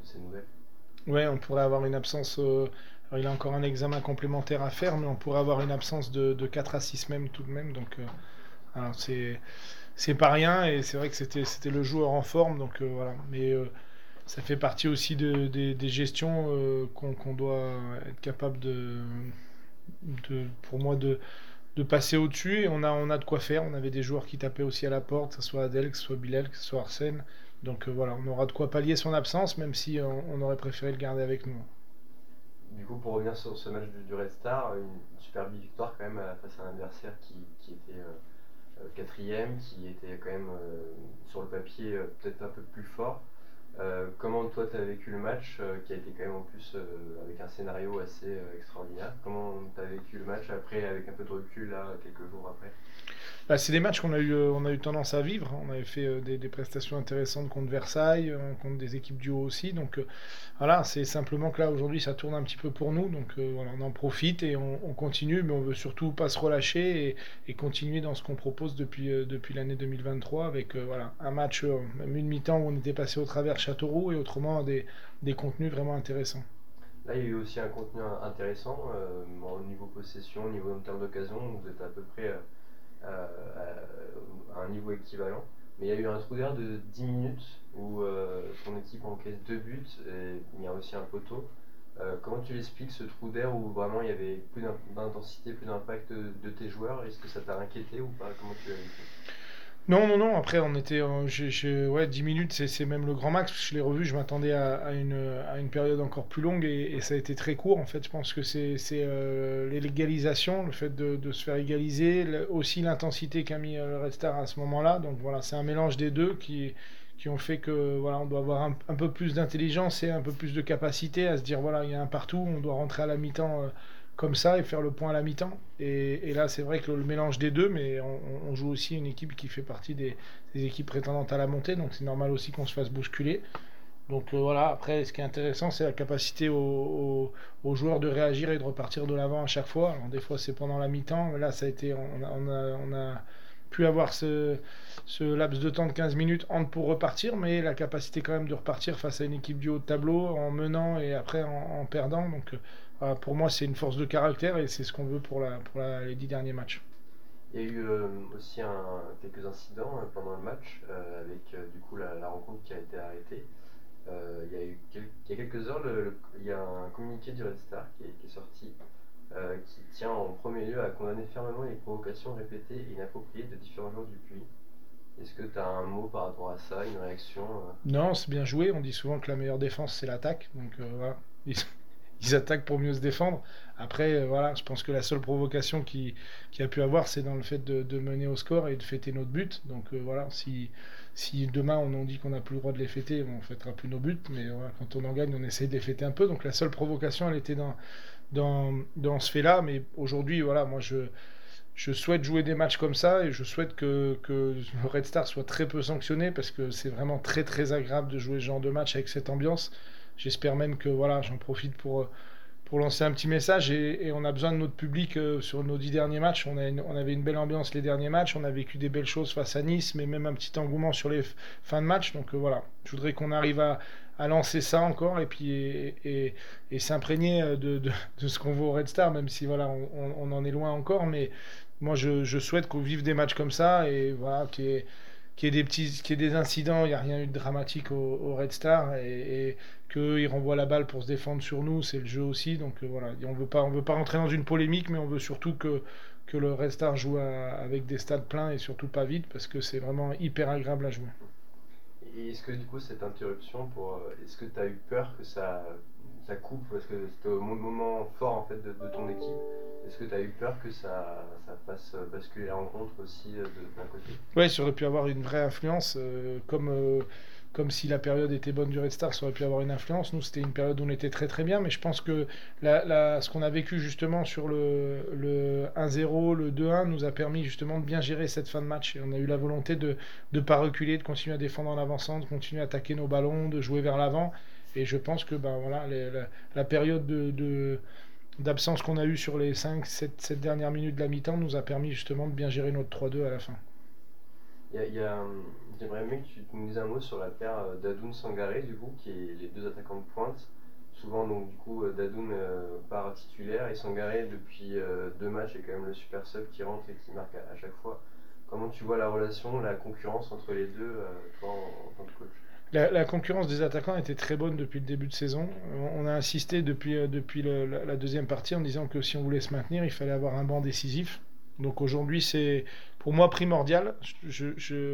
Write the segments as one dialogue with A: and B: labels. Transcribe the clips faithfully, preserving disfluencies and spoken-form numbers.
A: ces nouvelles.
B: Ouais, on pourrait avoir une absence. Euh, alors il a encore un examen complémentaire à faire, mais on pourrait avoir une absence de, de quatre à six semaines tout de même. Donc, euh, alors c'est, c'est pas rien, et c'est vrai que c'était, c'était le joueur en forme. Donc, euh, voilà. Mais euh, ça fait partie aussi de, des, des gestions euh, qu'on, qu'on doit être capable de, de, pour moi, de, de passer au-dessus. Et on a, on a de quoi faire. On avait des joueurs qui tapaient aussi à la porte, que ce soit Adel, que ce soit Bilal, que ce soit Arsène. Donc euh, voilà, on aura de quoi pallier son absence, même si euh, on aurait préféré le garder avec nous.
A: Du coup, pour revenir sur ce match du, du Red Star, une, une superbe victoire quand même euh, face à un adversaire qui, qui était euh, euh, quatrième, qui était quand même euh, sur le papier euh, peut-être un peu plus fort. Euh, comment toi tu as vécu le match euh, qui a été quand même en plus euh, avec un scénario assez euh, extraordinaire. Comment tu as vécu le match après avec un peu de recul là quelques jours après?
B: Bah, c'est des matchs qu'on a eu, euh, on a eu tendance à vivre. On avait fait euh, des, des prestations intéressantes contre Versailles, euh, contre des équipes du haut aussi. Donc euh, voilà, c'est simplement que là aujourd'hui ça tourne un petit peu pour nous. Donc euh, voilà, on en profite et on, on continue, mais on veut surtout pas se relâcher et, et continuer dans ce qu'on propose depuis, euh, depuis l'année deux mille vingt-trois avec euh, voilà, un match, euh, même une mi-temps où on était passé au travers Châteauroux et autrement des, des contenus vraiment intéressants.
A: Là, il y a eu aussi un contenu intéressant euh, au niveau possession, au niveau en termes d'occasion. Vous êtes à peu près euh, à, à un niveau équivalent. Mais il y a eu un trou d'air de dix minutes où euh, ton équipe encaisse deux buts et il y a aussi un poteau. Euh, comment tu expliques ce trou d'air où vraiment il y avait plus d'intensité, plus d'impact de, de tes joueurs? Est-ce que ça t'a inquiété ou pas? Comment tu l'as vécu?
B: Non, non, non. Après, on était. euh, j'ai- j'ai- ouais, dix minutes, c'est c'est même le grand max. Je l'ai revu, je m'attendais à, à une, à une période encore plus longue et, et ça a été très court. En fait, je pense que c'est c'est, euh, l'égalisation, le fait de, de se faire égaliser, le- aussi l'intensité qu'a mis euh, le Red Star à ce moment-là. Donc voilà, c'est un mélange des deux qui, qui ont fait que voilà, on doit avoir un, un peu plus d'intelligence et un peu plus de capacité à se dire voilà, il y a un partout, on doit rentrer à la mi-temps. Euh, comme ça et faire le point à la mi-temps. Et, et là, c'est vrai que le, le mélange des deux, mais on, on joue aussi une équipe qui fait partie des, des équipes prétendantes à la montée, donc c'est normal aussi qu'on se fasse bousculer. Donc euh, voilà, après, ce qui est intéressant, c'est la capacité aux, aux- aux joueurs de réagir et de repartir de l'avant à chaque fois. Alors, des fois, c'est pendant la mi-temps, mais là, ça a été, on a, on a, on a pu avoir ce, ce laps de temps de quinze minutes entre pour repartir, mais la capacité quand même de repartir face à une équipe du haut de tableau en menant et après en, en perdant. Donc euh, voilà, pour moi, c'est une force de caractère et c'est ce qu'on veut pour, la, pour la- les dix derniers matchs.
A: Il y a eu euh, aussi un- quelques incidents euh, pendant le match euh, avec euh, du coup la, la rencontre qui a été arrêtée. Euh, il, y a eu quel- il y a quelques heures, le- le- il y a un communiqué du Red Star qui est, qui est sorti euh, qui tient en premier lieu à condamner fermement les provocations répétées et inappropriées de différents joueurs du Puy. Est-ce que tu as un mot par rapport à ça, une réaction euh
B: Non, c'est bien joué. On dit souvent que la meilleure défense, c'est l'attaque. Donc euh, voilà, ils, ils attaquent pour mieux se défendre. Après, euh, voilà, je pense que la seule provocation qui, qui a pu avoir, c'est dans le fait de, de mener au score et de fêter notre but. Donc euh, voilà, si, si demain on en dit qu'on n'a plus le droit de les fêter, on ne fêtera plus nos buts. Mais voilà, quand on en gagne, on essaie de les fêter un peu. Donc la seule provocation, elle était dans, dans, dans ce fait-là. Mais aujourd'hui, voilà, moi je je souhaite jouer des matchs comme ça et je souhaite que, que le Red Star soit très peu sanctionné parce que c'est vraiment très très agréable de jouer ce genre de match avec cette ambiance. J'espère même que voilà, j'en profite pour, pour lancer un petit message et, et on a besoin de notre public euh, sur nos dix derniers matchs. On, a une- on avait une belle ambiance les derniers matchs, on a vécu des belles choses face à Nice, mais même un petit engouement sur les f- fins de match. Donc euh, voilà, je voudrais qu'on arrive à, à lancer ça encore et puis et, et- et s'imprégner euh, de, de- de ce qu'on voit au Red Star, même si voilà, on, on- on en est loin encore. Mais moi, je, je souhaite qu'on vive des matchs comme ça et voilà, qu'il y ait, qu'il y ait des petits, qu'il y ait des incidents. Il n'y a rien eu de dramatique au, au Red Star et, et qu'ils renvoient la balle pour se défendre sur nous, c'est le jeu aussi. Donc euh, voilà, et on veut pas, on veut pas rentrer dans une polémique, mais on veut surtout que, que le Red Star joue à- avec des stades pleins et surtout pas vite parce que c'est vraiment hyper agréable à jouer.
A: Et est-ce que du coup cette interruption, pour, euh, est-ce que tu as eu peur que ça, ça coupe parce que c'était au moment fort en fait de, de ton équipe? Est-ce que tu as eu peur que ça, ça fasse basculer la rencontre aussi euh, de- d'un côté?
B: Ouais, ça aurait pu avoir une vraie influence, euh, comme, euh, comme si la période était bonne du Red Star, ça aurait pu avoir une influence. Nous, c'était une période où on était très très bien, mais je pense que la, la- ce qu'on a vécu justement sur le, le un zéro, le deux un, nous a permis justement de bien gérer cette fin de match. Et on a eu la volonté de ne pas reculer, de continuer à défendre en avançant, de continuer à attaquer nos ballons, de jouer vers l'avant. Et je pense que ben, voilà, les- la, la période de, de- d'absence qu'on a eue sur les cinq sept sept dernières minutes de la mi-temps nous a permis justement de bien gérer notre trois deux à la fin.
A: Il y a, il y a un- J'aimerais bien que tu nous dises un mot sur la paire euh, Dadoun-Sangaré, du coup, qui est les deux attaquants de pointe. Souvent, donc, du coup, euh, Dadoun euh, part titulaire et Sangaré, depuis euh, deux matchs, est quand même le super sub qui rentre et qui marque à, à chaque fois. Comment tu vois la relation, la concurrence entre les deux, euh, toi, en, en tant que coach?
B: La, la concurrence des attaquants était très bonne depuis le début de saison. On a insisté depuis, euh, depuis le- la, la deuxième partie en disant que si on voulait se maintenir, il fallait avoir un banc décisif. Donc aujourd'hui, c'est pour moi primordial. Je, je-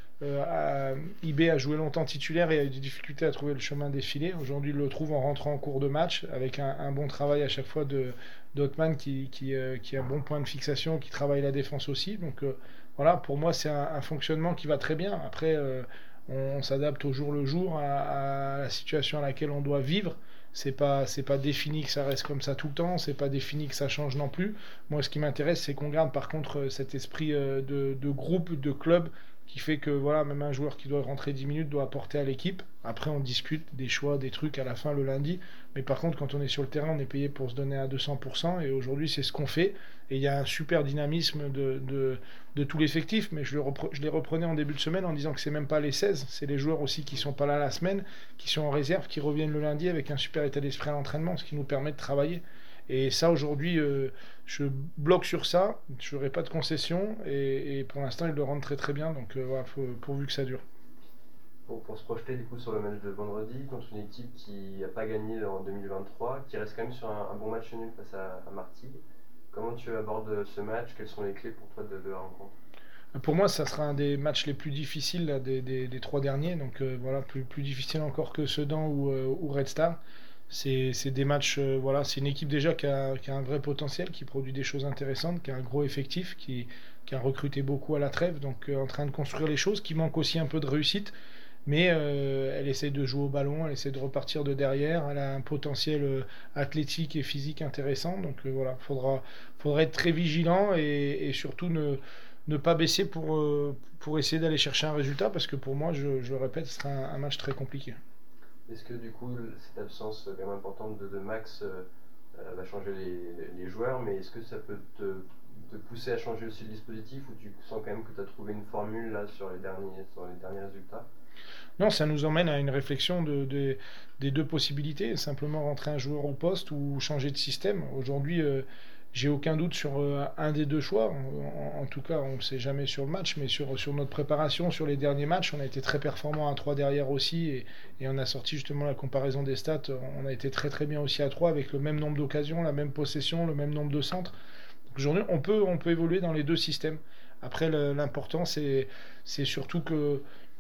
B: euh, à- I B a joué longtemps titulaire et a eu des difficultés à trouver le chemin des filets. Aujourd'hui, il le trouve en rentrant en cours de match avec un, un bon travail à chaque fois de d'Otman qui, qui, euh, qui a un bon point de fixation, qui travaille la défense aussi. Donc euh, voilà, pour moi, c'est un, un fonctionnement qui va très bien. Après, euh, on, on s'adapte au jour le jour à, à la situation à laquelle on doit vivre. C'est pas, c'est pas défini que ça reste comme ça tout le temps, c'est pas défini que ça change non plus. Moi, ce qui m'intéresse, c'est qu'on garde par contre cet esprit euh, de, de groupe, de club, qui fait que voilà, même un joueur qui doit rentrer dix minutes doit apporter à l'équipe. Après, on discute des choix, des trucs à la fin le lundi. Mais par contre, quand on est sur le terrain, on est payé pour se donner à deux cents pour cent. Et aujourd'hui, c'est ce qu'on fait. Et il y a un super dynamisme de, de, de tout l'effectif. Mais je, le repre- je les reprenais en début de semaine en disant que c'est même pas les seize. C'est les joueurs aussi qui sont pas là la semaine, qui sont en réserve, qui reviennent le lundi avec un super état d'esprit à l'entraînement, ce qui nous permet de travailler. Et ça, aujourd'hui, euh, je bloque sur ça. Je n'aurai pas de concession. Et, et pour l'instant, ils le rendent très très bien. Donc euh, voilà, faut- pourvu que ça dure.
A: Pour, pour se projeter du coup sur le match de vendredi contre une équipe qui n'a pas gagné en deux mille vingt-trois, qui reste quand même sur un, un bon match nul face à, à Martigues. Comment tu abordes ce match? Quelles sont les clés pour toi de, de la rencontre?
B: Pour moi, ça sera un des matchs les plus difficiles là, des, des- des trois derniers. Donc euh, voilà, plus, plus difficile encore que Sedan ou, euh, ou Red Star. C'est c'est des matchs, euh, voilà, c'est une équipe déjà qui a, qui a un vrai potentiel, qui produit des choses intéressantes, qui a un gros effectif, qui, qui a recruté beaucoup à la trêve, donc euh, en train de construire les choses, qui manque aussi un peu de réussite, mais euh, elle essaie de jouer au ballon, elle essaie de repartir de derrière, elle a un potentiel euh, athlétique et physique intéressant, donc euh, voilà, faudra, faudra être très vigilant et, et surtout ne, ne pas baisser pour, euh, pour essayer d'aller chercher un résultat, parce que pour moi, je, je le répète, ce sera un, un match très compliqué.
A: Est-ce que du coup cette absence quand même importante de, de Max euh, euh, va changer les, les joueurs, mais est-ce que ça peut te, te pousser à changer aussi le dispositif ou tu sens quand même que tu as trouvé une formule là sur les derniers, sur les derniers résultats?
B: Non, ça nous emmène à une réflexion de, de- des deux possibilités, simplement rentrer un joueur au poste ou changer de système. Aujourd'hui, euh, j'ai aucun doute sur euh, un des deux choix. En, en- en tout cas, on ne sait jamais sur le match, mais sur, sur notre préparation, sur les derniers matchs, on a été très performant à trois derrière aussi, et, et on a sorti justement la comparaison des stats. On a été très très bien aussi à trois avec le même nombre d'occasions, la même possession, le même nombre de centres. Donc aujourd'hui, on peut, on peut évoluer dans les deux systèmes. Après, le- l'important, c'est, c'est surtout que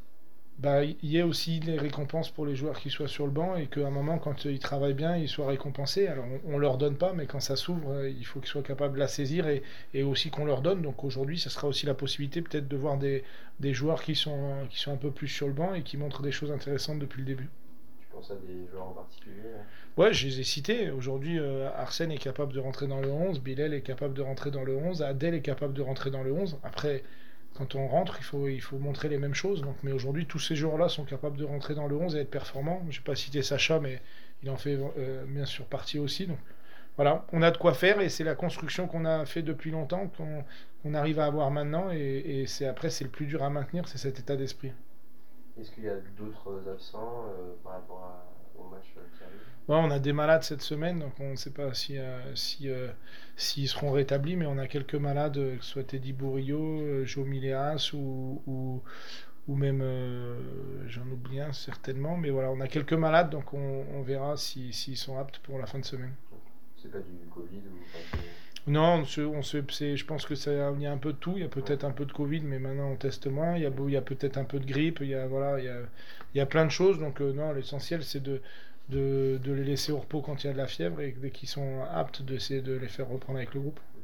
B: bah, il y a aussi les récompenses pour les joueurs qui soient sur le banc et qu'à un moment, quand ils travaillent bien, ils soient récompensés. Alors, on ne leur donne pas, mais quand ça s'ouvre, euh, il faut qu'ils soient capables de la saisir et, et aussi qu'on leur donne. Donc aujourd'hui, ça sera aussi la possibilité peut-être de voir des, des joueurs qui sont, euh, qui sont un peu plus sur le banc et qui montrent des choses intéressantes depuis le début.
A: Tu penses à des joueurs en particulier hein?
B: Ouais, je les ai cités. Aujourd'hui, euh, Arsène est capable de rentrer dans le onze, Bilal est capable de rentrer dans le onze, Adel est capable de rentrer dans le onze. Après, quand on rentre, il faut, il faut montrer les mêmes choses. Donc, mais aujourd'hui, tous ces joueurs-là sont capables de rentrer dans le onze et être performants. Je n'ai pas cité Sacha, mais il en fait euh, bien sûr partie aussi. Donc voilà, on a de quoi faire et c'est la construction qu'on a fait depuis longtemps qu'on qu'on arrive à avoir maintenant. Et, et c'est après, c'est le plus dur à maintenir, c'est cet état d'esprit.
A: Est-ce qu'il y a d'autres absents euh, par rapport à- au match euh, qui arrive?
B: Ouais, on a des malades cette semaine, donc on ne sait pas si, euh, si, euh, s'ils seront rétablis, mais on a quelques malades, euh, que ce soit Teddy Bourrillo, euh, Joe Miléas ou, ou, ou même, euh, j'en oublie un certainement, mais voilà, on a quelques malades, donc on, on verra si- s'ils sont aptes pour la fin de semaine.
A: C'est pas du Covid ou enfin, c'est-
B: Non, on se, on se- c'est- je pense que ça, il y a un peu de tout. Il y a peut-être un peu de Covid, mais maintenant on teste moins. Il y a, beau- il y a peut-être un peu de grippe. Il y a, voilà, il y a, il y a plein de choses. Donc euh, non, l'essentiel c'est de, de, de les laisser au repos quand il y a de la fièvre et dès qu'ils sont aptes, d'essayer de les faire reprendre avec le groupe.